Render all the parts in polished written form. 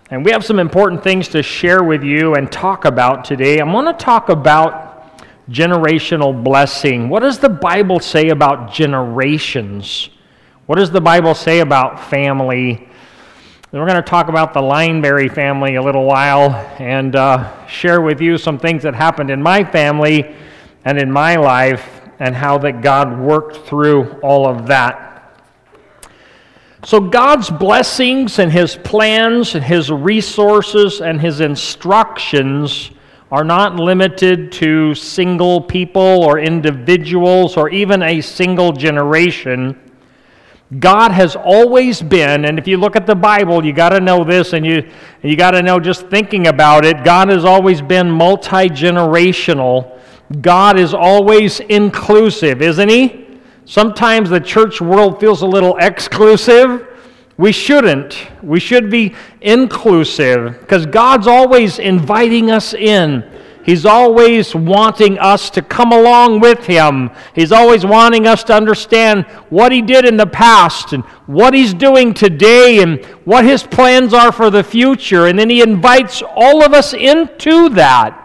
And we have some important things to share with you and talk about today. I'm going to talk about generational blessing. What does the Bible say about generations? What does the Bible say about family? And we're going to talk about the Lineberry family a little while and share with you some things that happened in my family and in my life and how that God worked through all of that. So God's blessings and His plans and His resources and His instructions are not limited to single people or individuals or even a single generation. God has always been, and if you look at the Bible, you got to know this, and you got to know just thinking about it, God has always been multi-generational. God is always inclusive, isn't He? Sometimes the church world feels a little exclusive. We shouldn't. We should be inclusive because God's always inviting us in. He's always wanting us to come along with Him. He's always wanting us to understand what He did in the past and what He's doing today and what His plans are for the future. And then He invites all of us into that.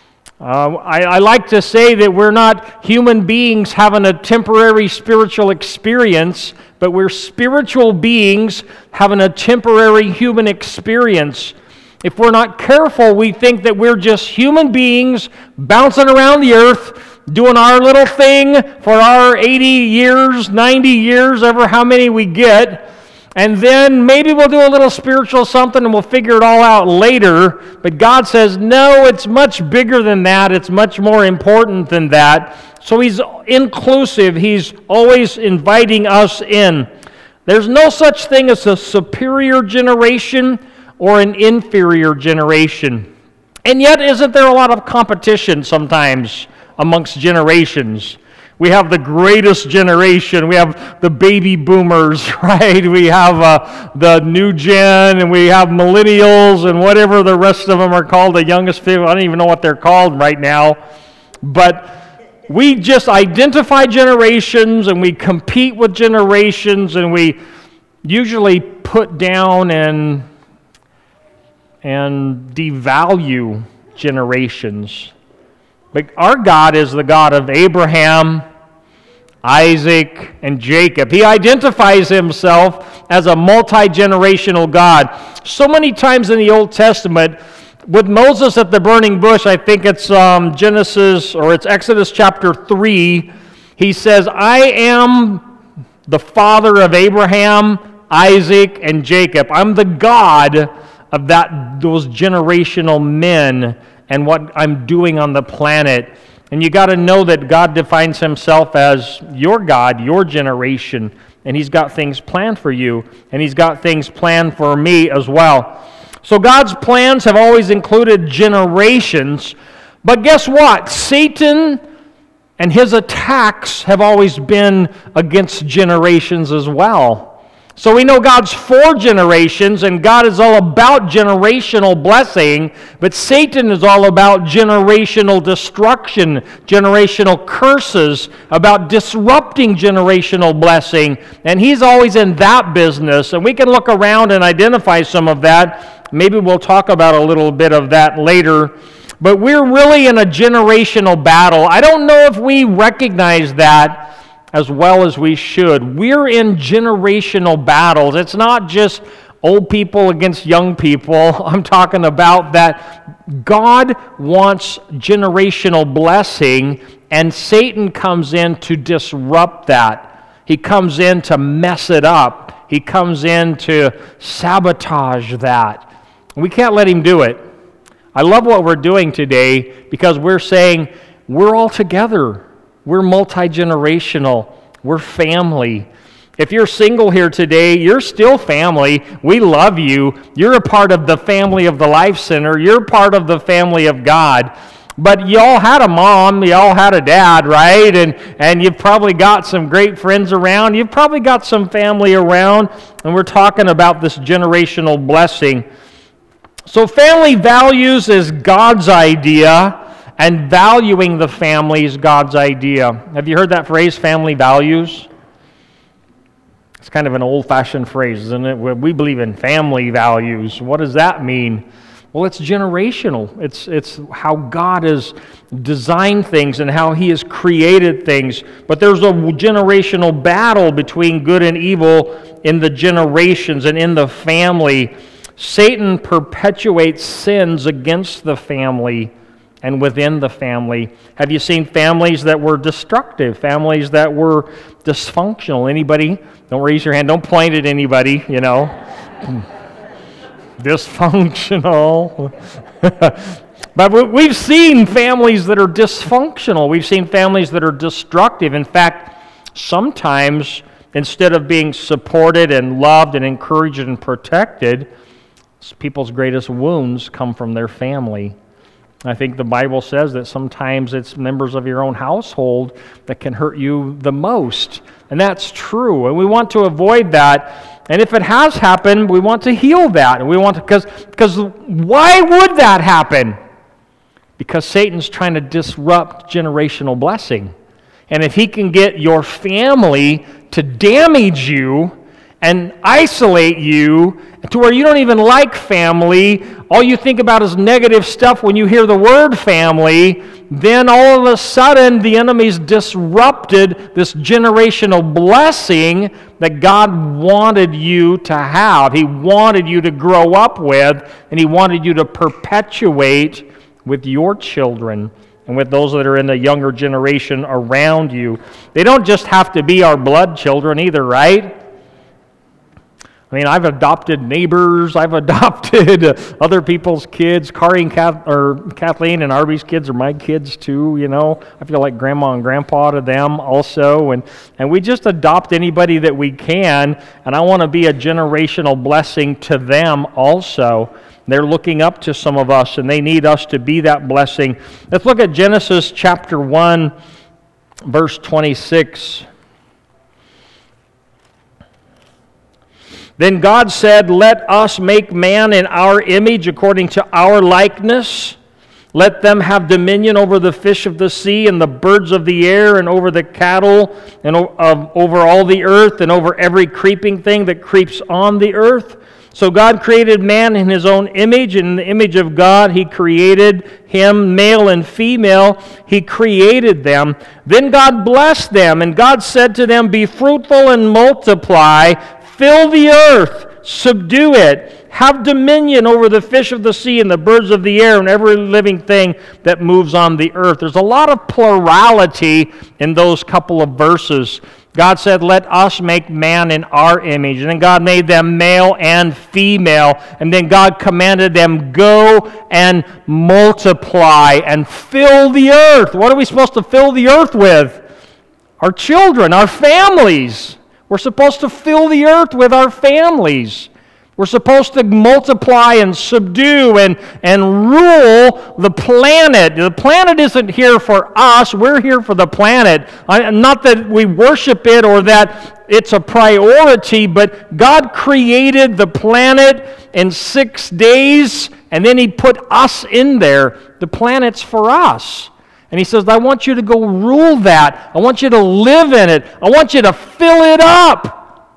I like to say that we're not human beings having a temporary spiritual experience, but we're spiritual beings having a temporary human experience. If we're not careful, we think that we're just human beings bouncing around the earth, doing our little thing for our 80 years, 90 years, ever how many we get. And then maybe we'll do a little spiritual something and we'll figure it all out later. But God says, no, it's much bigger than that. It's much more important than that. So He's inclusive. He's always inviting us in. There's no such thing as a superior generation or an inferior generation. And yet, isn't there a lot of competition sometimes amongst generations? We have the greatest generation. We have the baby boomers, right? We have the new gen, and we have millennials, and whatever the rest of them are called, the youngest people. I don't even know what they're called right now. But we just identify generations, and we compete with generations, and we usually put down and devalue generations. But our God is the God of Abraham, Isaac, and Jacob. He identifies Himself as a multi-generational God. So many times in the Old Testament, with Moses at the burning bush, I think it's Exodus chapter 3, he says, I am the father of Abraham, Isaac, and Jacob. I'm the God of those generational men and what I'm doing on the planet. And you got to know that God defines Himself as your God, your generation, and He's got things planned for you, and He's got things planned for me as well. So God's plans have always included generations, but guess what? Satan and his attacks have always been against generations as well. So we know God's for generations, and God is all about generational blessing, but Satan is all about generational destruction, generational curses, about disrupting generational blessing, and he's always in that business, and we can look around and identify some of that. Maybe we'll talk about a little bit of that later, but we're really in a generational battle. I don't know if we recognize that as well as we should. We're in generational battles. It's not just old people against young people. I'm talking about that God wants generational blessing, and Satan comes in to disrupt that. He comes in to mess it up. He comes in to sabotage that. We can't let him do it. I love what we're doing today because we're saying we're all together. We're multi-generational. We're family. If you're single here today, you're still family. We love you. You're a part of the family of the Life Center. You're part of the family of God. But you all had a mom, you all had a dad, right? And you've probably got some great friends around. You've probably got some family around. And we're talking about this generational blessing. So family values is God's idea, and valuing the family is God's idea. Have you heard that phrase, family values? It's kind of an old-fashioned phrase, isn't it? We believe in family values. What does that mean? Well, it's generational. It's how God has designed things and how He has created things. But there's a generational battle between good and evil in the generations and in the family. Satan perpetuates sins against the family and within the family. Have you seen families that were destructive, families that were dysfunctional? Anybody? Don't raise your hand. Don't point at anybody, you know. Dysfunctional. But we've seen families that are dysfunctional. We've seen families that are destructive. In fact, sometimes instead of being supported and loved and encouraged and protected, people's greatest wounds come from their family. I think the Bible says that sometimes it's members of your own household that can hurt you the most. And that's true. And we want to avoid that. And if it has happened, we want to heal that. And we want to, because why would that happen? Because Satan's trying to disrupt generational blessing. And if he can get your family to damage you and isolate you to where you don't even like family, all you think about is negative stuff when you hear the word family, then all of a sudden the enemy's disrupted this generational blessing that God wanted you to have. He wanted you to grow up with, and He wanted you to perpetuate with your children and with those that are in the younger generation around you. They don't just have to be our blood children either, right? I mean, I've adopted neighbors. I've adopted other people's kids. Kari and Kathleen and Arby's kids are my kids too, you know. I feel like grandma and grandpa to them also. And we just adopt anybody that we can. And I want to be a generational blessing to them also. They're looking up to some of us, and they need us to be that blessing. Let's look at Genesis chapter 1, verse 26. Then God said, "Let us make man in our image according to our likeness. Let them have dominion over the fish of the sea and the birds of the air and over the cattle and over all the earth and over every creeping thing that creeps on the earth." So God created man in His own image. In the image of God He created him, male and female. He created them. Then God blessed them, and God said to them, "Be fruitful and multiply. Fill the earth, subdue it, have dominion over the fish of the sea and the birds of the air and every living thing that moves on the earth." There's a lot of plurality in those couple of verses. God said, "Let us make man in our image." And then God made them male and female. And then God commanded them, "Go and multiply and fill the earth." What are we supposed to fill the earth with? Our children, our families. We're supposed to fill the earth with our families. We're supposed to multiply and subdue and rule the planet. The planet isn't here for us. We're here for the planet. Not that we worship it or that it's a priority, but God created the planet in 6 days, and then He put us in there. The planet's for us. And He says, "I want you to go rule that. I want you to live in it. I want you to fill it up."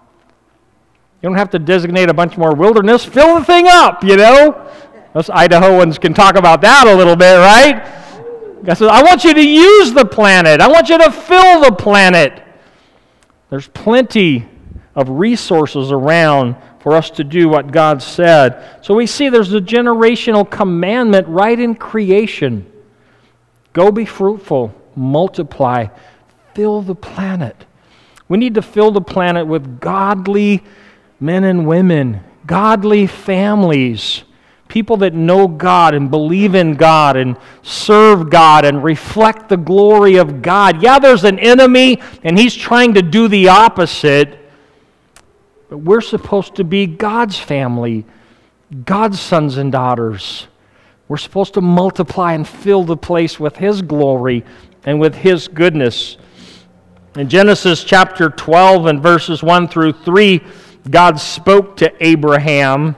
You don't have to designate a bunch more wilderness. Fill the thing up, you know. Us Idahoans can talk about that a little bit, right? God says, "I want you to use the planet. I want you to fill the planet." There's plenty of resources around for us to do what God said. So we see there's a generational commandment right in creation. Go be fruitful, multiply, fill the planet. We need to fill the planet with godly men and women, godly families, people that know God and believe in God and serve God and reflect the glory of God. Yeah, there's an enemy, and he's trying to do the opposite, but we're supposed to be God's family, God's sons and daughters. We're supposed to multiply and fill the place with His glory and with His goodness. In Genesis chapter 12 and verses 1 through 3, God spoke to Abraham.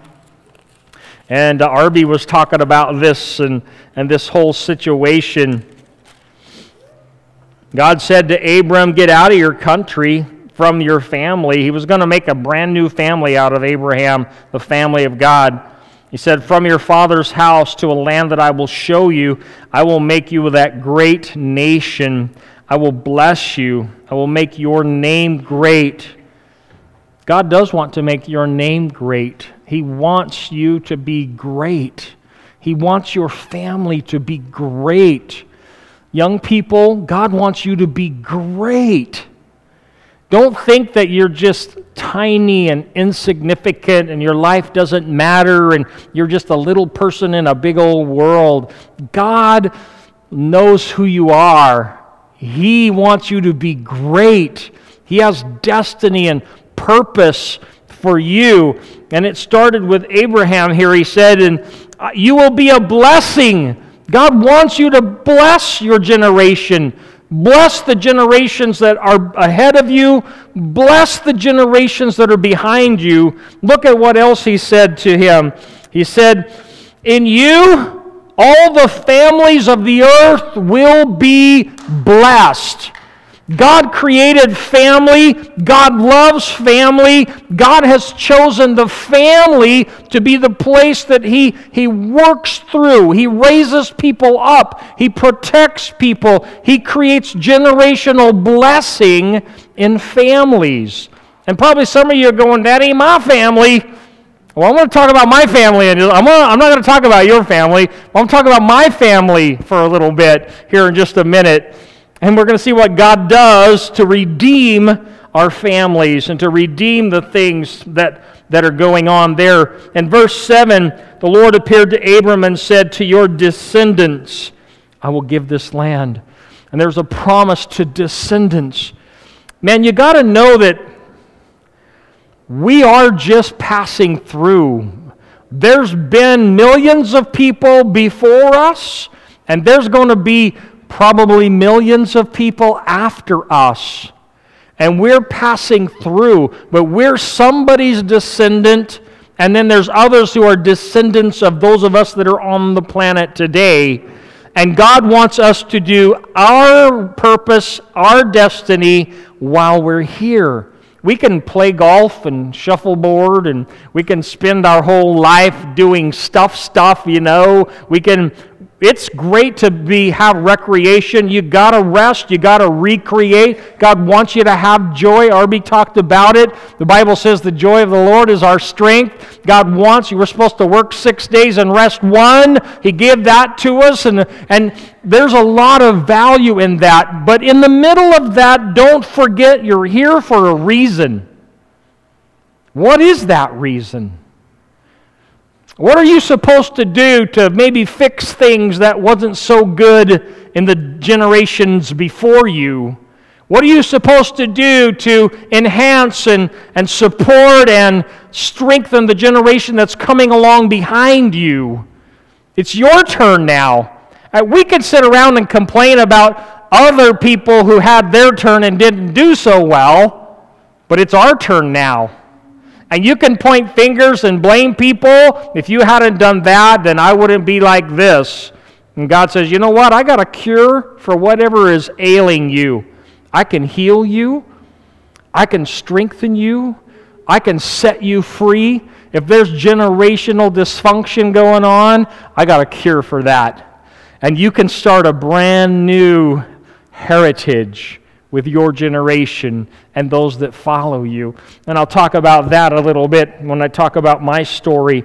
And Arby was talking about this and this whole situation. God said to Abram, "Get out of your country from your family. He was going to make a brand new family out of Abraham, the family of God. He said, from your father's house to a land that I will show you, I will make you that great nation. I will bless you. I will make your name great. God does want to make your name great. He wants you to be great. He wants your family to be great. Young people, God wants you to be great. Don't think that you're just tiny and insignificant and your life doesn't matter and you're just a little person in a big old world. God knows who you are. He wants you to be great. He has destiny and purpose for you. And it started with Abraham here. He said, and you will be a blessing. God wants you to bless your generation. Bless the generations that are ahead of you. Bless the generations that are behind you. Look at what else he said to him. He said, in you, all the families of the earth will be blessed. God created family. God loves family. God has chosen the family to be the place that He works through. He raises people up. He protects people. He creates generational blessing in families. And probably some of you are going, that ain't my family. Well, I'm going to talk about my family. I'm not going to talk about your family. I'm talking about my family for a little bit here in just a minute. And we're going to see what God does to redeem our families and to redeem the things that are going on there. In verse 7, the Lord appeared to Abram and said, to your descendants, I will give this land. And there's a promise to descendants. Man, you got to know that we are just passing through. There's been millions of people before us, and there's going to be probably millions of people after us. And we're passing through, but we're somebody's descendant, and then there's others who are descendants of those of us that are on the planet today. And God wants us to do our purpose, our destiny, while we're here. We can play golf and shuffleboard, and we can spend our whole life doing stuff, you know. It's great to have recreation. You got to rest. You got to recreate. God wants you to have joy. Arby talked about it. The Bible says the joy of the Lord is our strength. God wants you. We're supposed to work 6 days and rest one. He gave that to us, and there's a lot of value in that. But in the middle of that, don't forget you're here for a reason. What is that reason? What are you supposed to do to maybe fix things that wasn't so good in the generations before you? What are you supposed to do to enhance and support and strengthen the generation that's coming along behind you? It's your turn now. We could sit around and complain about other people who had their turn and didn't do so well, but it's our turn now. And you can point fingers and blame people. If you hadn't done that, then I wouldn't be like this. And God says, you know what? I got a cure for whatever is ailing you. I can heal you. I can strengthen you. I can set you free. If there's generational dysfunction going on, I got a cure for that. And you can start a brand new heritage with your generation and those that follow you. And I'll talk about that a little bit when I talk about my story.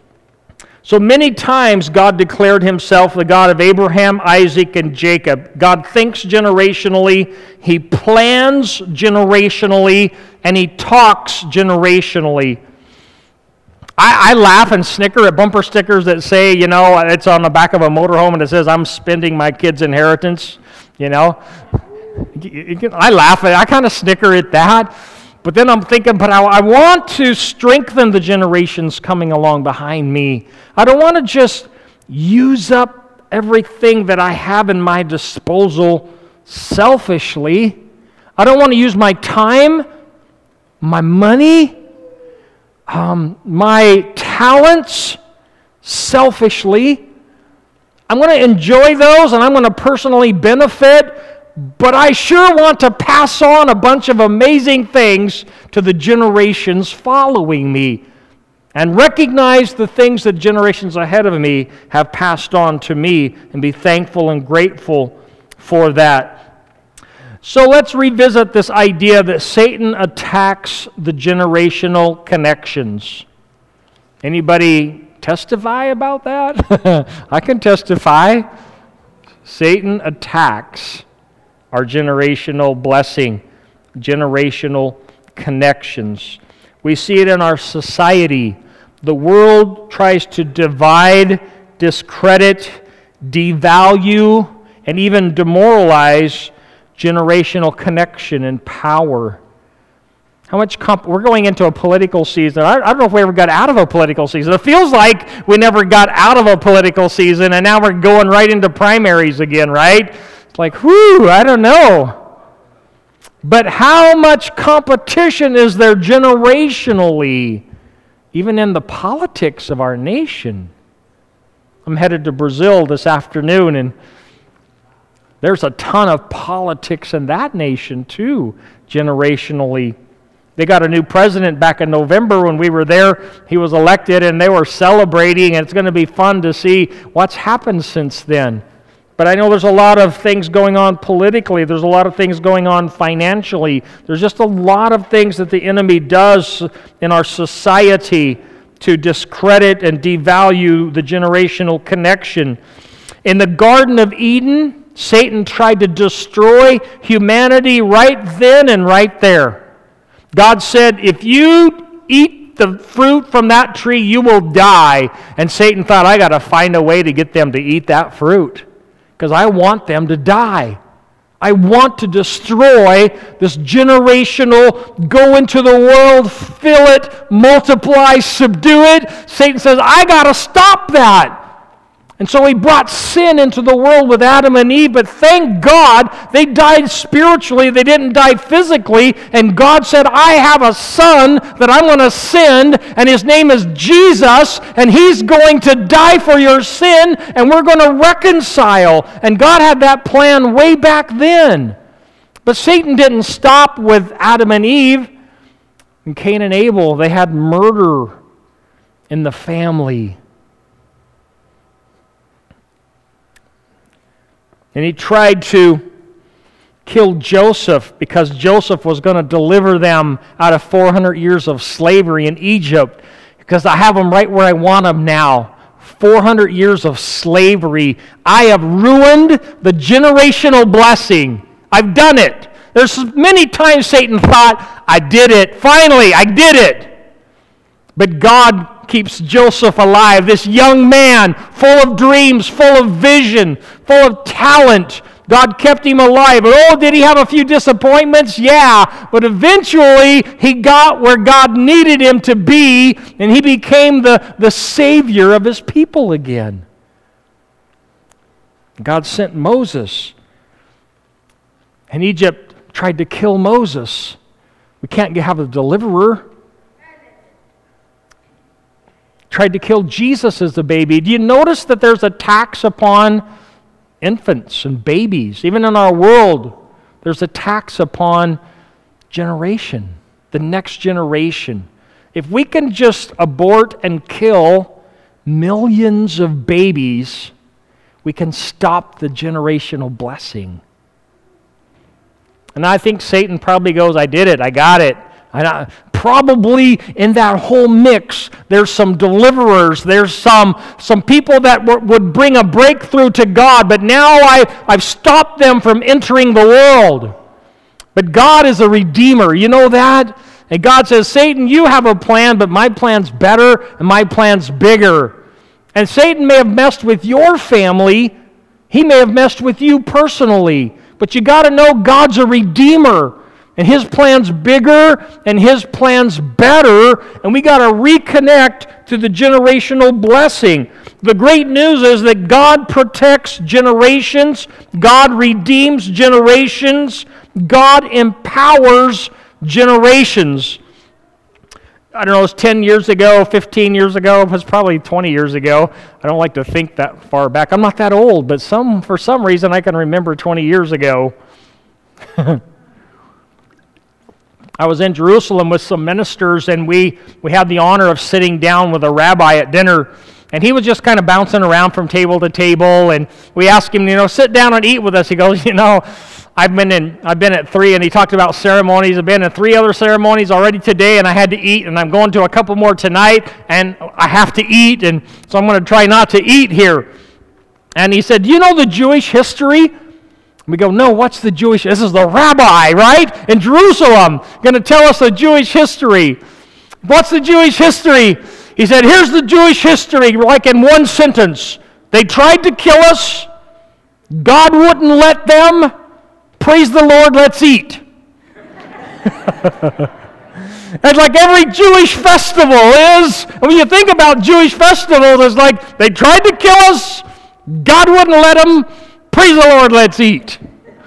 So many times God declared himself the God of Abraham, Isaac, and Jacob. God thinks generationally, he plans generationally, and he talks generationally. I laugh and snicker at bumper stickers that say, you know, it's on the back of a motorhome and it says, I'm spending my kid's inheritance, you know. I laugh at it. I kind of snicker at that. But then I'm thinking, but I want to strengthen the generations coming along behind me. I don't want to just use up everything that I have in my disposal selfishly. I don't want to use my time, my money, my talents selfishly. I'm going to enjoy those and I'm going to personally benefit, but I sure want to pass on a bunch of amazing things to the generations following me and recognize the things that generations ahead of me have passed on to me and be thankful and grateful for that. So let's revisit this idea that Satan attacks the generational connections. Anybody testify about that? I can testify. Satan attacks our generational blessing, generational connections. We see it in our society. The world tries to divide, discredit, devalue, and even demoralize generational connection and power. How much we're going into a political season. I don't know if we ever got out of a political season. It feels like we never got out of a political season, and now we're going right into primaries again, right? It's like, whew, I don't know. But how much competition is there generationally, even in the politics of our nation? I'm headed to Brazil this afternoon, and there's a ton of politics in that nation too, generationally. They got a new president back in November when we were there. He was elected, and they were celebrating, and it's going to be fun to see what's happened since then. But I know there's a lot of things going on politically. There's a lot of things going on financially. There's just a lot of things that the enemy does in our society to discredit and devalue the generational connection. In the Garden of Eden, Satan tried to destroy humanity right then and right there. God said, if you eat the fruit from that tree, you will die. And Satan thought, I got to find a way to get them to eat that fruit because I want them to die. I want to destroy this generational, go into the world, fill it, multiply, subdue it. Satan says, I got to stop that. And so he brought sin into the world with Adam and Eve, but thank God they died spiritually, they didn't die physically, and God said, I have a son that I'm going to send, and his name is Jesus, and he's going to die for your sin, and we're going to reconcile. And God had that plan way back then. But Satan didn't stop with Adam and Eve. And Cain and Abel, they had murder in the family. And he tried to kill Joseph because Joseph was going to deliver them out of 400 years of slavery in Egypt, because I have them right where I want them now. 400 years of slavery. I have ruined the generational blessing. I've done it. There's many times Satan thought, I did it. Finally, I did it. But God keeps Joseph alive, this young man, full of dreams, full of vision, full of talent. God kept him alive. And oh, did he have a few disappointments? Yeah. But eventually, he got where God needed him to be, and he became the savior of his people again. God sent Moses, and Egypt tried to kill Moses. We can't have a deliverer. Tried to kill Jesus as a baby. Do you notice that there's attacks upon infants and babies? Even in our world, there's attacks upon generation, the next generation. If we can just abort and kill millions of babies, we can stop the generational blessing. And I think Satan probably goes, I did it, I got it. Probably in that whole mix, there's some deliverers, there's some people that would bring a breakthrough to God, but now I've stopped them from entering the world. But God is a redeemer, you know that? And God says, Satan, you have a plan, but my plan's better and my plan's bigger. And Satan may have messed with your family, he may have messed with you personally, but you got to know God's a redeemer. And his plan's bigger, and his plan's better, and we got to reconnect to the generational blessing. The great news is that God protects generations, God redeems generations, God empowers generations. I don't know, it was 10 years ago, 15 years ago, it was probably 20 years ago. I don't like to think that far back. I'm not that old, but for some reason I can remember 20 years ago. I was in Jerusalem with some ministers, and we had the honor of sitting down with a rabbi at dinner, and he was just kind of bouncing around from table to table, and we asked him, sit down and eat with us. He goes, I've been at 3, and he talked about ceremonies. I've been in 3 other ceremonies already today, and I had to eat, and I'm going to a couple more tonight, and I have to eat, and so I'm going to try not to eat here. And he said, do you know the Jewish history? We go, no, what's the Jewish? This is the rabbi, right? In Jerusalem, going to tell us the Jewish history. What's the Jewish history? He said, here's the Jewish history, like in one sentence. They tried to kill us. God wouldn't let them. Praise the Lord, let's eat. That's like every Jewish festival is. And when you think about Jewish festivals, it's like they tried to kill us. God wouldn't let them. Praise the Lord, let's eat.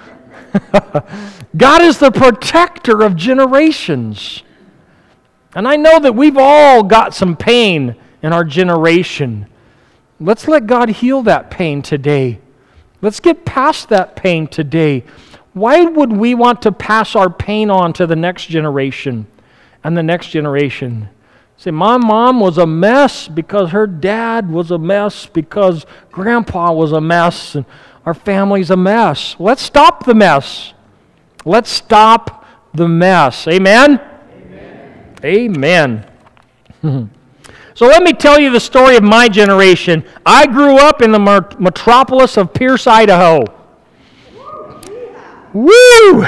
God is the protector of generations. And I know that we've all got some pain in our generation. Let's let God heal that pain today. Let's get past that pain today. Why would we want to pass our pain on to the next generation and the next generation? Say, my mom was a mess because her dad was a mess because grandpa was a mess and our family's a mess. Let's stop the mess. Let's stop the mess. Amen? Amen. So let me tell you the story of my generation. I grew up in the metropolis of Pierce, Idaho. Woo!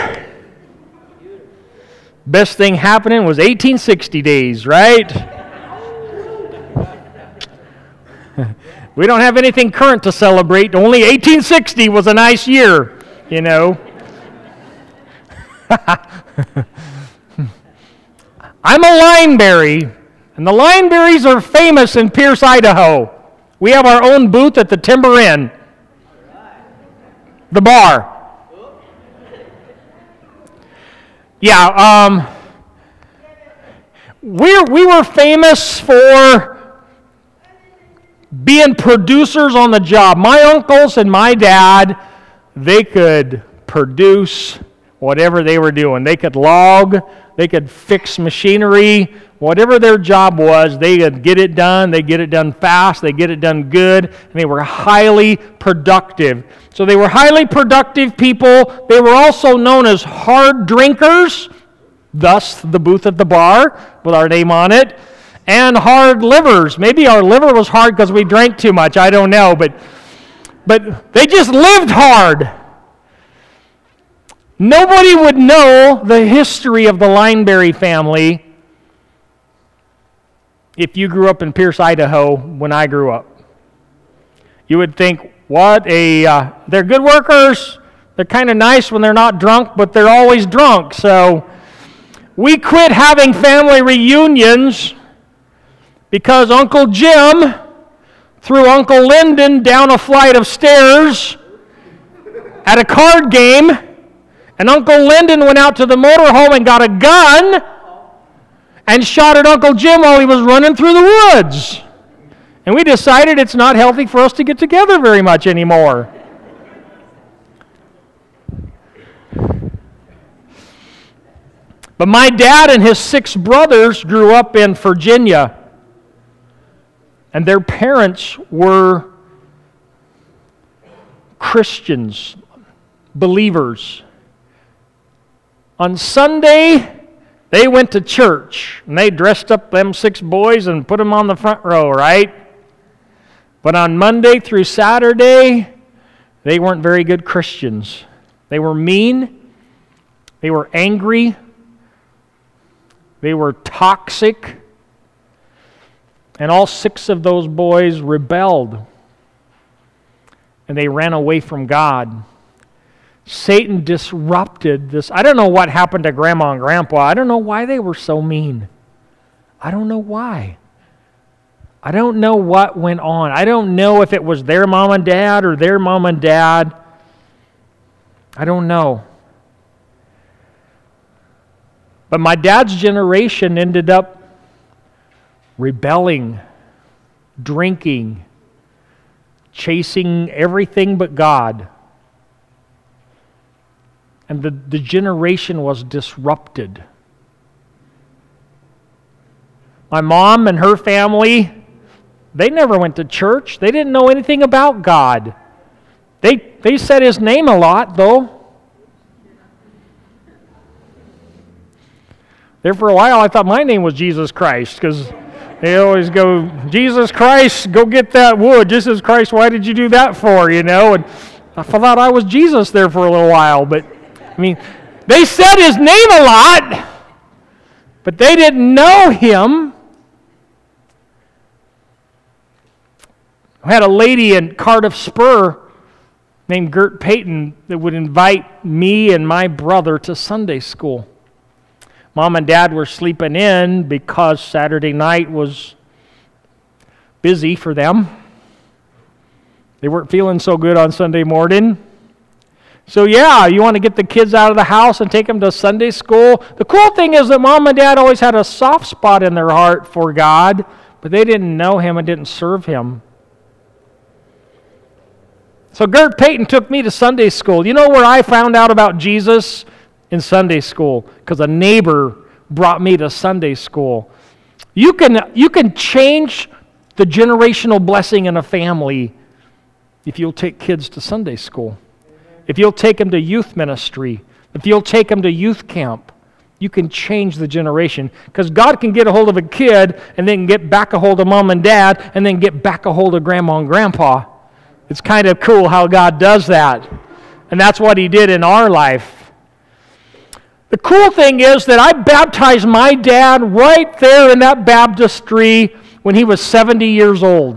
Best thing happening was 1860 days, right? We don't have anything current to celebrate. Only 1860 was a nice year, I'm a Lineberry, and the Lineberries are famous in Pierce, Idaho. We have our own booth at the Timber Inn, the bar. Yeah, we were famous for being producers on the job. My uncles and my dad, they could produce whatever they were doing. They could log, they could fix machinery, whatever their job was, they could get it done. They get it done fast, they get it done good, and they were highly productive. So they were highly productive people. They were also known as hard drinkers, thus the booth at the bar with our name on it, and hard livers. Maybe our liver was hard because we drank too much, I don't know, but they just lived hard. Nobody would know the history of the Lineberry family if you grew up in Pierce, Idaho when I grew up. You would think, they're good workers. They're kind of nice when they're not drunk, but they're always drunk. So we quit having family reunions because Uncle Jim threw Uncle Lyndon down a flight of stairs at a card game, and Uncle Lyndon went out to the motorhome and got a gun and shot at Uncle Jim while he was running through the woods. And we decided it's not healthy for us to get together very much anymore. But my dad and his 6 brothers grew up in Virginia, and their parents were Christians, believers. On Sunday, they went to church, and they dressed up them 6 boys and put them on the front row, right? But on Monday through Saturday, they weren't very good Christians. They were mean, they were angry, they were toxic, and all 6 of those boys rebelled, and they ran away from God. Satan disrupted this. I don't know what happened to Grandma and Grandpa. I don't know why they were so mean. I don't know why. I don't know what went on. I don't know if it was their mom and dad or their mom and dad. I don't know. But my dad's generation ended up rebelling, drinking, chasing everything but God. and the generation was disrupted. My mom and her family, they never went to church. They didn't know anything about God. They said His name a lot, though. There for a while, I thought my name was Jesus Christ, because they always go, Jesus Christ, go get that wood. Jesus Christ, why did you do that for, And I thought I was Jesus there for a little while. But, they said His name a lot, but they didn't know Him. I had a lady in Cardiff Spur named Gert Payton that would invite me and my brother to Sunday school. Mom and Dad were sleeping in because Saturday night was busy for them. They weren't feeling so good on Sunday morning. So you want to get the kids out of the house and take them to Sunday school. The cool thing is that Mom and Dad always had a soft spot in their heart for God, but they didn't know Him and didn't serve Him. So Gert Payton took me to Sunday school. You know where I found out about Jesus? In Sunday school, because a neighbor brought me to Sunday school. You can change the generational blessing in a family if you'll take kids to Sunday school. If you'll take them to youth ministry. If you'll take them to youth camp. You can change the generation, because God can get a hold of a kid and then get back a hold of mom and dad and then get back a hold of grandma and grandpa. It's kind of cool how God does that. And that's what He did in our life. The cool thing is that I baptized my dad right there in that baptistry when he was 70 years old.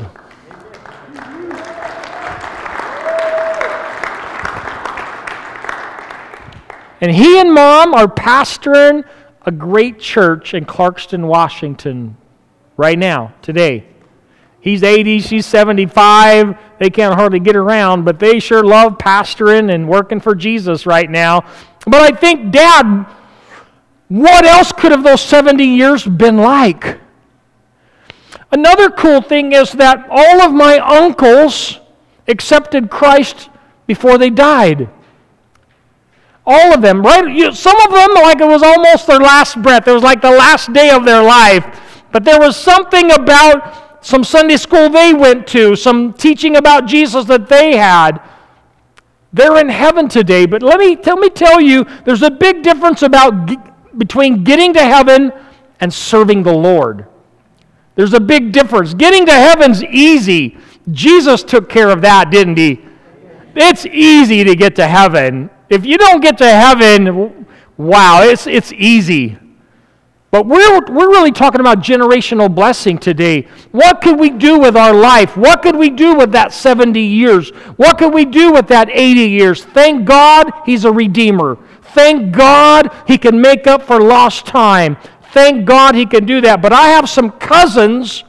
And he and Mom are pastoring a great church in Clarkston, Washington, right now, today. He's 80, she's 75. They can't hardly get around, but they sure love pastoring and working for Jesus right now. But I think, Dad, what else could have those 70 years been like? Another cool thing is that all of my uncles accepted Christ before they died. All of them, right? Some of them, like it was almost their last breath. It was like the last day of their life. But there was something about some Sunday school they went to, some teaching about Jesus that they had. They're in heaven today, but let me tell you, there's a big difference between getting to heaven and serving the Lord. There's a big difference. Getting to heaven's easy. Jesus took care of that, didn't He? It's easy to get to heaven. If you don't get to heaven, wow, it's easy. But we're really talking about generational blessing today. What could we do with our life? What could we do with that 70 years? What could we do with that 80 years? Thank God He's a redeemer. Thank God He can make up for lost time. Thank God He can do that. But I have some cousins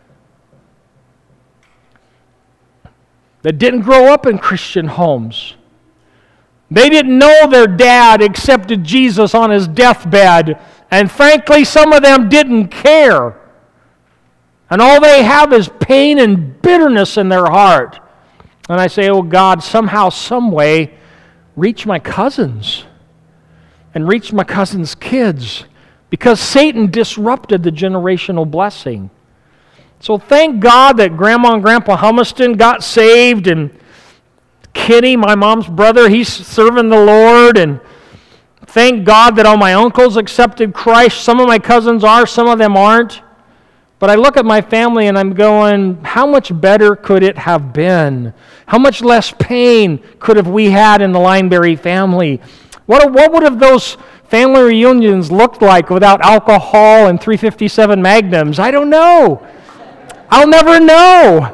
that didn't grow up in Christian homes. They didn't know their dad accepted Jesus on his deathbed. And frankly, some of them didn't care. And all they have is pain and bitterness in their heart. And I say, oh God, somehow, some way, reach my cousins. And reach my cousins' kids. Because Satan disrupted the generational blessing. So thank God that Grandma and Grandpa Humiston got saved. And Kenny, my mom's brother, he's serving the Lord. And thank God that all my uncles accepted Christ. Some of my cousins are, some of them aren't. But I look at my family and I'm going, how much better could it have been? How much less pain could have we had in the Lineberry family? What would have those family reunions looked like without alcohol and 357 Magnums? I don't know. I'll never know.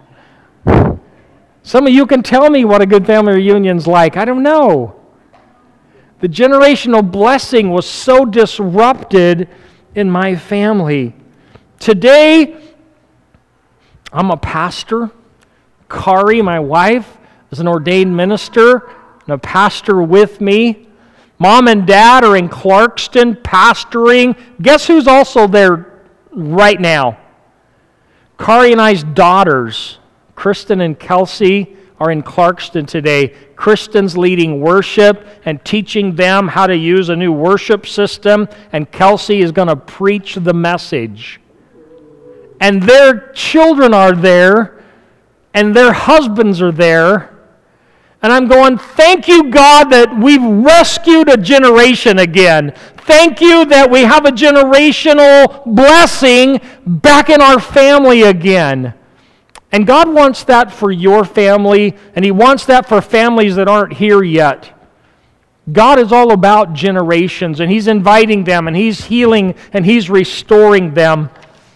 Some of you can tell me what a good family reunion's like. I don't know. The generational blessing was so disrupted in my family. Today, I'm a pastor. Kari, my wife, is an ordained minister and a pastor with me. Mom and Dad are in Clarkston pastoring. Guess who's also there right now? Kari and I's daughters, Kristen and Kelsey, are in Clarkston today. Kristen's leading worship and teaching them how to use a new worship system, and Kelsey is going to preach the message. And their children are there, and their husbands are there. And I'm going, thank you, God, that we've rescued a generation again. Thank you that we have a generational blessing back in our family again. And God wants that for your family, and He wants that for families that aren't here yet. God is all about generations, and He's inviting them, and He's healing, and He's restoring them.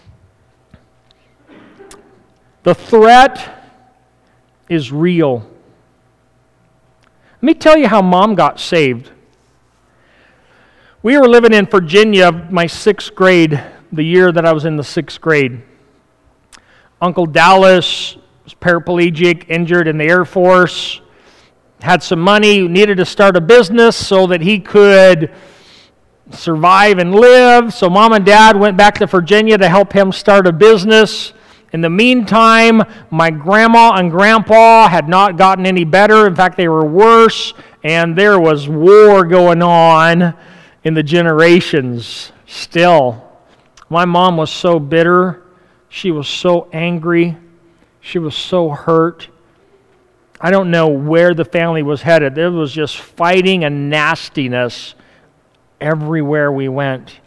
The threat is real. Let me tell you how Mom got saved. We were living in Virginia, my 6th grade, the year that I was in the 6th grade. Uncle Dallas was paraplegic, injured in the Air Force, had some money, needed to start a business so that he could survive and live. So Mom and Dad went back to Virginia to help him start a business. In the meantime, my grandma and grandpa had not gotten any better. In fact, they were worse, and there was war going on in the generations still. My mom was so bitter. She was so angry. She was so hurt. I don't know where the family was headed. There was just fighting and nastiness everywhere we went.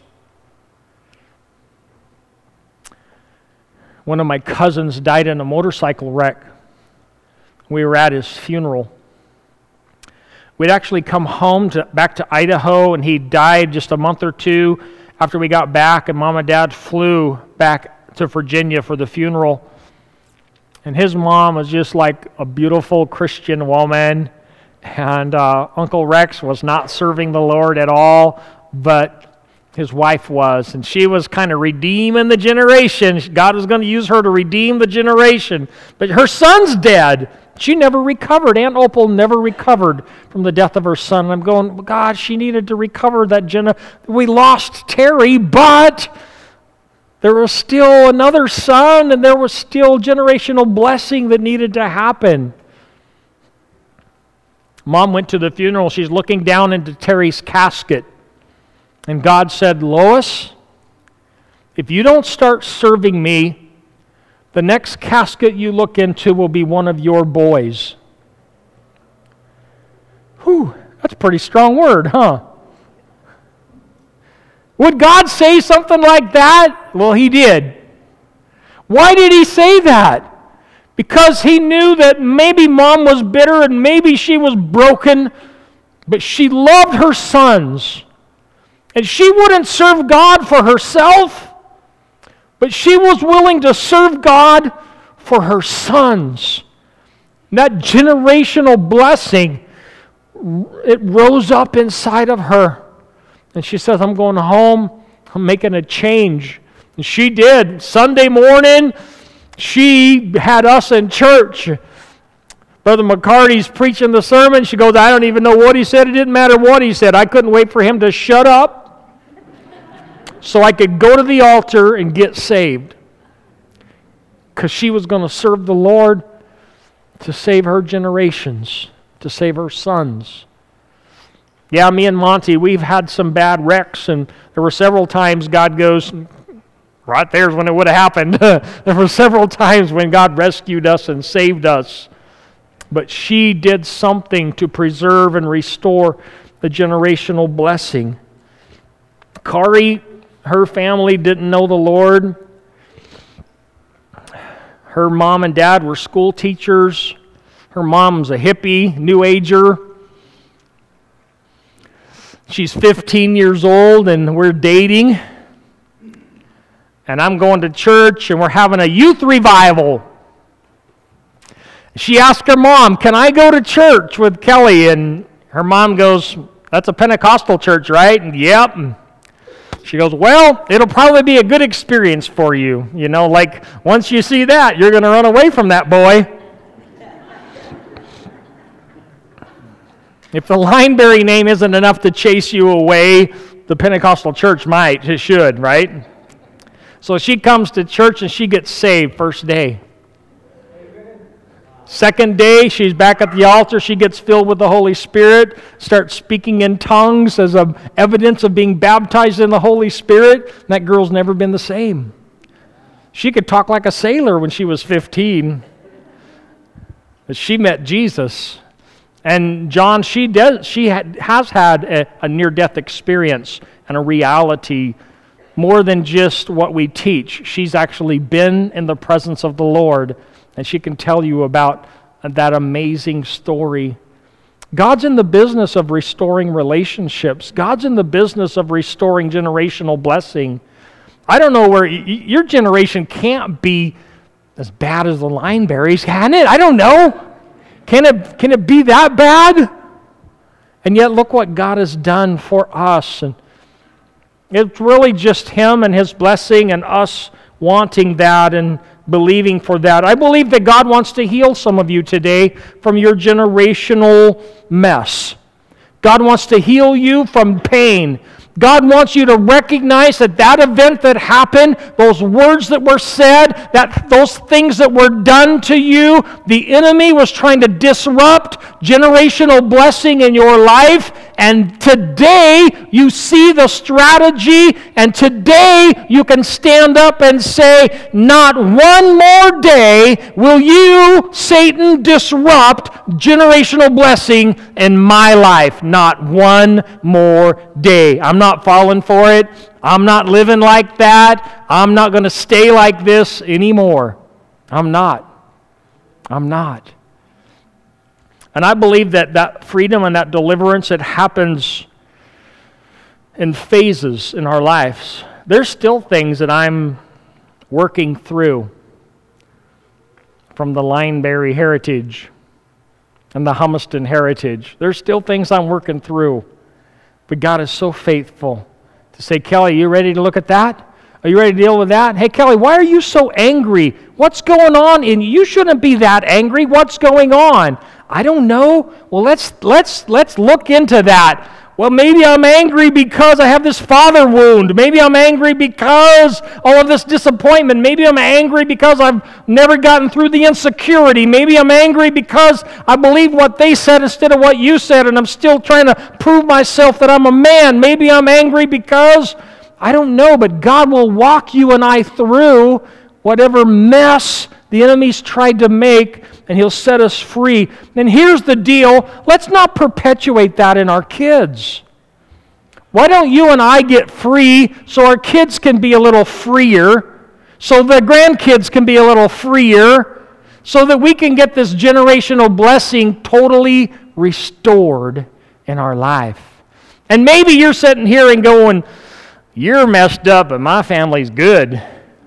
One of my cousins died in a motorcycle wreck. We were at his funeral. We'd actually come home back to Idaho, and he died just a month or two after we got back, and Mom and Dad flew back to Virginia for the funeral. And his mom was just like a beautiful Christian woman, and Uncle Rex was not serving the Lord at all, but his wife was, and she was kind of redeeming the generation. God was going to use her to redeem the generation. But her son's dead. She never recovered. Aunt Opal never recovered from the death of her son. And I'm going, God, she needed to recover that We lost Terry, but there was still another son, and there was still generational blessing that needed to happen. Mom went to the funeral. She's looking down into Terry's casket. And God said, Lois, if you don't start serving me, the next casket you look into will be one of your boys. Whew, that's a pretty strong word, huh? Would God say something like that? Well, He did. Why did He say that? Because He knew that maybe Mom was bitter and maybe she was broken, but she loved her sons. And she wouldn't serve God for herself, but she was willing to serve God for her sons. And that generational blessing, it rose up inside of her. And she says, I'm going home, I'm making a change. And she did. Sunday morning, she had us in church. Brother McCarty's preaching the sermon. She goes, I don't even know what he said. It didn't matter what he said. I couldn't wait for him to shut up so I could go to the altar and get saved. Because she was going to serve the Lord to save her generations, to save her sons. Yeah, me and Monty, we've had some bad wrecks, and there were several times God goes, right there's when it would have happened. There were several times when God rescued us and saved us. But she did something to preserve and restore the generational blessing. Kari, her family didn't know the Lord. Her mom and dad were school teachers. Her mom's a hippie, new ager. She's 15 years old and we're dating. And I'm going to church and we're having a youth revival. She asked her mom, can I go to church with Kelly? And her mom goes, that's a Pentecostal church, right? And yep. And she goes, well, it'll probably be a good experience for you. You know, like once you see that, you're going to run away from that boy. If the Lineberry name isn't enough to chase you away, the Pentecostal church might. It should, right? So she comes to church and she gets saved first day. Second day, she's back at the altar. She gets filled with the Holy Spirit, starts speaking in tongues as evidence of being baptized in the Holy Spirit. And that girl's never been the same. She could talk like a sailor when she was 15. But she met Jesus. And John, has had a near-death experience and a reality more than just what we teach. She's actually been in the presence of the Lord, and she can tell you about that amazing story. God's in the business of restoring relationships. God's in the business of restoring generational blessing. I don't know where your generation can't be as bad as the Lineberries, can it? I don't know. Can it be that bad? And yet look what God has done for us. And it's really just Him and His blessing and us wanting that and believing for that. I believe that God wants to heal some of you today from your generational mess. God wants to heal you from pain. God wants you to recognize that event that happened, those words that were said, those things that were done to you, the enemy was trying to disrupt generational blessing in your life. And today you see the strategy, and today you can stand up and say, not one more day will you, Satan, disrupt generational blessing in my life. Not one more day. I'm not falling for it. I'm not living like that. I'm not going to stay like this anymore. I'm not. And I believe that freedom and that deliverance, it happens in phases in our lives. There's still things that I'm working through from the Lineberry heritage and the Humiston heritage. There's still things I'm working through. But God is so faithful to say, Kelly, you ready to look at that? Are you ready to deal with that? Hey, Kelly, why are you so angry? What's going on? And you shouldn't be that angry. What's going on? I don't know. Well, let's look into that. Well, maybe I'm angry because I have this father wound. Maybe I'm angry because all of this disappointment. Maybe I'm angry because I've never gotten through the insecurity. Maybe I'm angry because I believe what they said instead of what you said, and I'm still trying to prove myself that I'm a man. Maybe I'm angry because, I don't know, but God will walk you and I through whatever mess the enemy's tried to make, and He'll set us free. And here's the deal. Let's not perpetuate that in our kids. Why don't you and I get free so our kids can be a little freer, so the grandkids can be a little freer, so that we can get this generational blessing totally restored in our life. And maybe you're sitting here and going, you're messed up, but my family's good.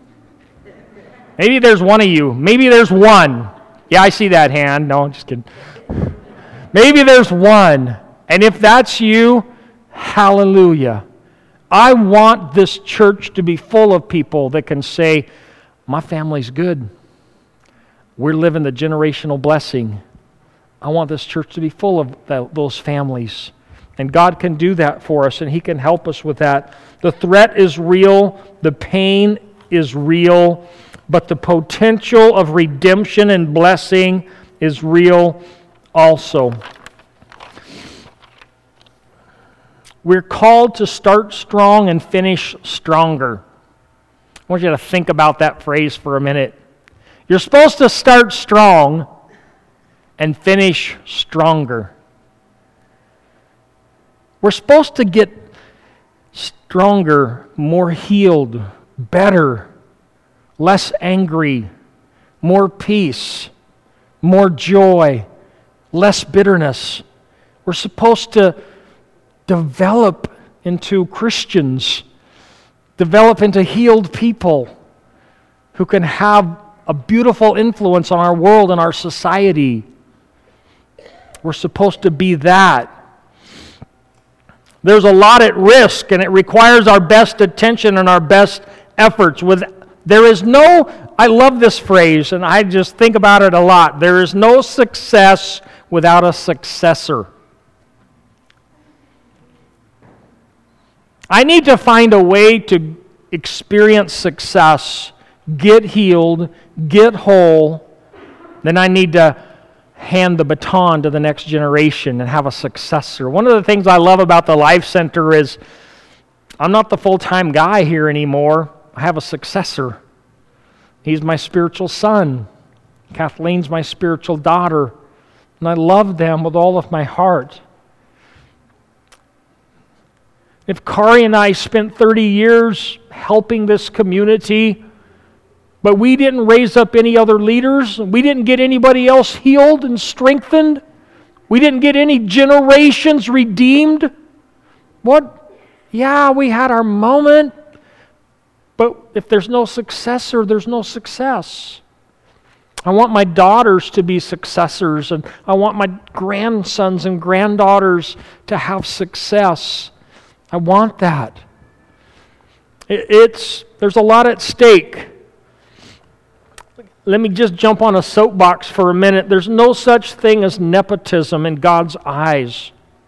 Maybe there's one of you. Maybe there's one. Yeah, I see that hand. No, I'm just kidding. Maybe there's one. And if that's you, hallelujah. I want this church to be full of people that can say, my family's good. We're living the generational blessing. I want this church to be full of those families. And God can do that for us, and He can help us with that. The threat is real. The pain is real. But the potential of redemption and blessing is real also. We're called to start strong and finish stronger. I want you to think about that phrase for a minute. You're supposed to start strong and finish stronger. We're supposed to get stronger, more healed, better, less angry, more peace, more joy, less bitterness. We're supposed to develop into Christians, develop into healed people who can have a beautiful influence on our world and our society. We're supposed to be that. There's a lot at risk, and it requires our best attention and our best efforts. I love this phrase, and I just think about it a lot. There is no success without a successor. I need to find a way to experience success, get healed, get whole. Then I need to hand the baton to the next generation and have a successor. One of the things I love about the Life Center is I'm not the full-time guy here anymore. I have a successor. He's my spiritual son. Kathleen's my spiritual daughter. And I love them with all of my heart. If Kari and I spent 30 years helping this community, but we didn't raise up any other leaders, we didn't get anybody else healed and strengthened, we didn't get any generations redeemed, what? Yeah, we had our moment, but if there's no successor, there's no success. I want my daughters to be successors, and I want my grandsons and granddaughters to have success. I want that. There's a lot at stake. Let me just jump on a soapbox for a minute. There's no such thing as nepotism in God's eyes.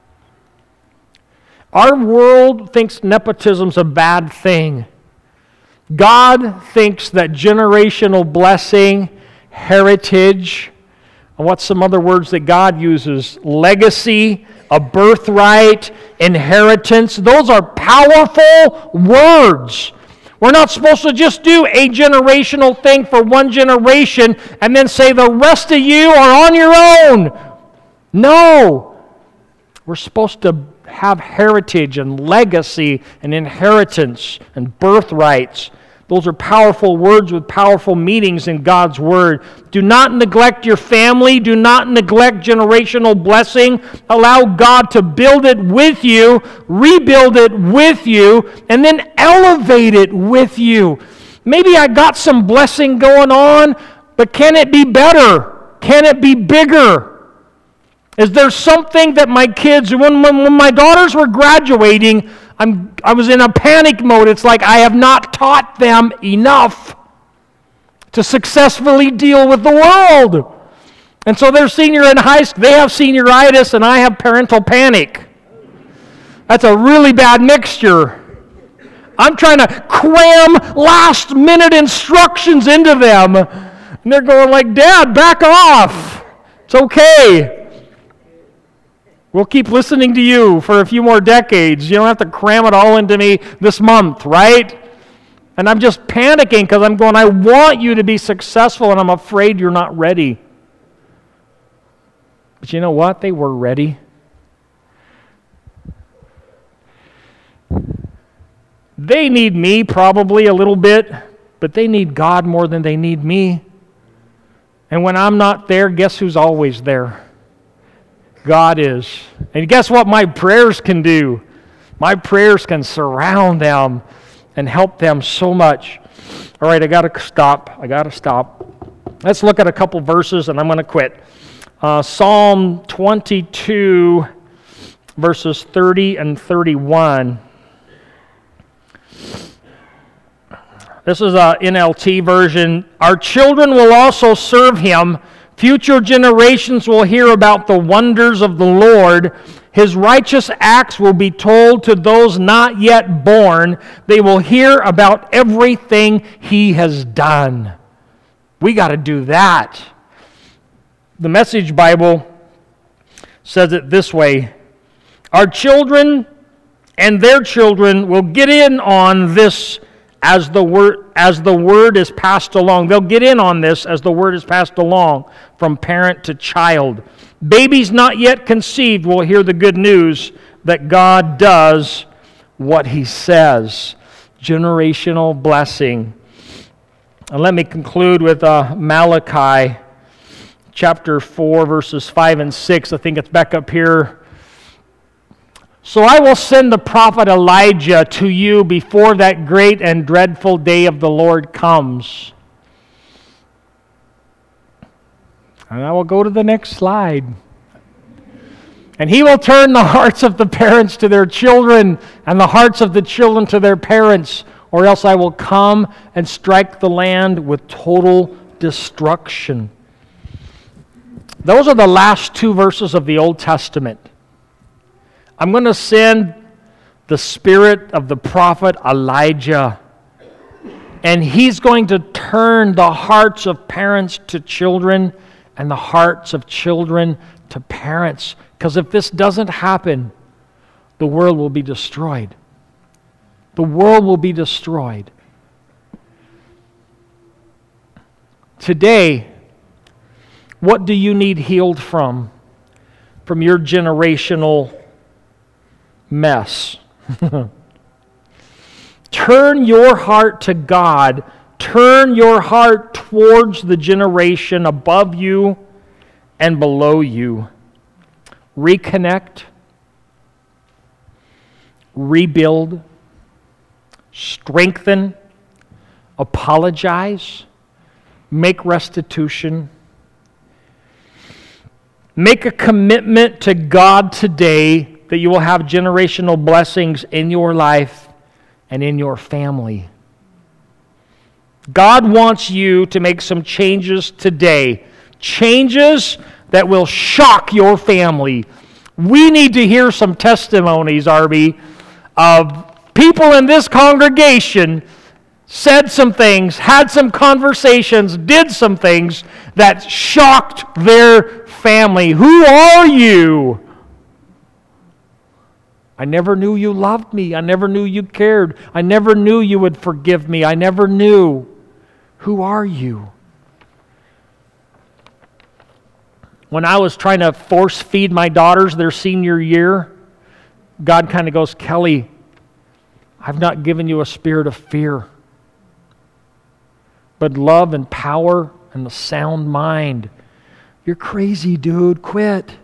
Our world thinks nepotism's a bad thing. God thinks that generational blessing, heritage, and what's some other words that God uses? Legacy, a birthright, inheritance. Those are powerful words. We're not supposed to just do a generational thing for one generation and then say the rest of you are on your own. No. We're supposed to have heritage and legacy and inheritance and birthrights. Those are powerful words with powerful meanings in God's Word. Do not neglect your family. Do not neglect generational blessing. Allow God to build it with you, rebuild it with you, and then elevate it with you. Maybe I got some blessing going on, but can it be better? Can it be bigger? Is there something that my kids, when my daughters were graduating, I was in a panic mode. It's like I have not taught them enough to successfully deal with the world. And so they're senior in high school, they have senioritis, and I have parental panic. That's a really bad mixture. I'm trying to cram last-minute instructions into them. And they're going like, Dad, back off. It's okay. We'll keep listening to you for a few more decades. You don't have to cram it all into me this month, right? And I'm just panicking because I'm going, I want you to be successful, and I'm afraid you're not ready. But you know what? They were ready. They need me probably a little bit, but they need God more than they need me. And when I'm not there, guess who's always there? God is. And guess what my prayers can do? My prayers can surround them and help them so much. All right, I got to stop. Let's look at a couple verses and I'm going to quit. Psalm 22, verses 30 and 31. This is an NLT version. Our children will also serve Him. Future generations will hear about the wonders of the Lord. His righteous acts will be told to those not yet born. They will hear about everything He has done. We got to do that. The Message Bible says it this way. Our children and their children will get in on this as the word is passed along. They'll get in on this as the word is passed along from parent to child. Babies not yet conceived will hear the good news that God does what He says. Generational blessing. And let me conclude with Malachi chapter 4, verses 5 and 6. I think it's back up here. So I will send the prophet Elijah to you before that great and dreadful day of the Lord comes. And I will go to the next slide. And he will turn the hearts of the parents to their children and the hearts of the children to their parents, or else I will come and strike the land with total destruction. Those are the last two verses of the Old Testament. I'm going to send the spirit of the prophet Elijah, and he's going to turn the hearts of parents to children and the hearts of children to parents. Because if this doesn't happen, the world will be destroyed. The world will be destroyed. Today, what do you need healed from your generational mess? Turn your heart to God. Turn your heart towards the generation above you and below you. Reconnect. Rebuild. Strengthen. Apologize. Make restitution. Make a commitment to God today that you will have generational blessings in your life and in your family. God wants you to make some changes today. Changes that will shock your family. We need to hear some testimonies, Arby, of people in this congregation said some things, had some conversations, did some things that shocked their family. Who are you? I never knew you loved me. I never knew you cared. I never knew you would forgive me. I never knew. Who are you? When I was trying to force feed my daughters their senior year, God kind of goes, Kelly, I've not given you a spirit of fear, but love and power and a sound mind. You're crazy, dude. Quit.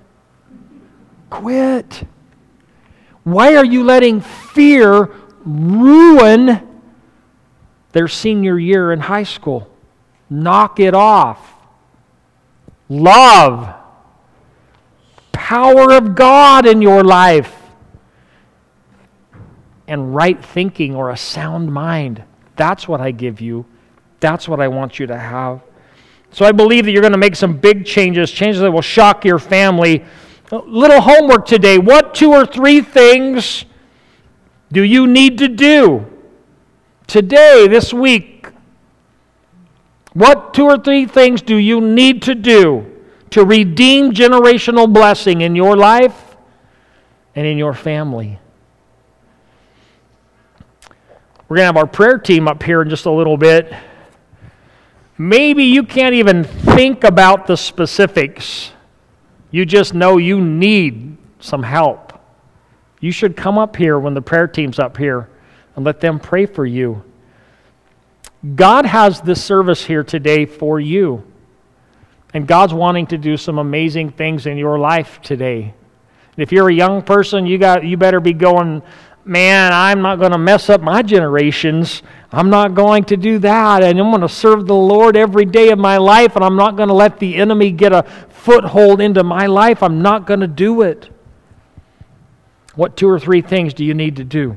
Quit. Why are you letting fear ruin their senior year in high school? Knock it off. Love. Power of God in your life. And right thinking or a sound mind. That's what I give you. That's what I want you to have. So I believe that you're going to make some big changes that will shock your family. A little homework today. What 2 or 3 things do you need to do today, this week? What 2 or 3 things do you need to do to redeem generational blessing in your life and in your family? We're going to have our prayer team up here in just a little bit. Maybe you can't even think about the specifics. You just know you need some help. You should come up here when the prayer team's up here and let them pray for you. God has this service here today for you. And God's wanting to do some amazing things in your life today. And if you're a young person, you better be going, man, I'm not going to mess up my generations. I'm not going to do that. And I'm going to serve the Lord every day of my life, and I'm not going to let the enemy get a foothold into my life. I'm not going to do it. What 2 or 3 things do you need to do?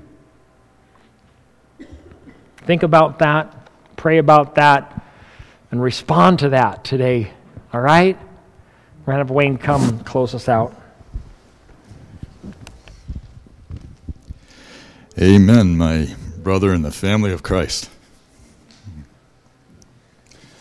Think about that. Pray about that. And respond to that today. All right? We're going to have Wayne come close us out. Amen, my brother in the family of Christ.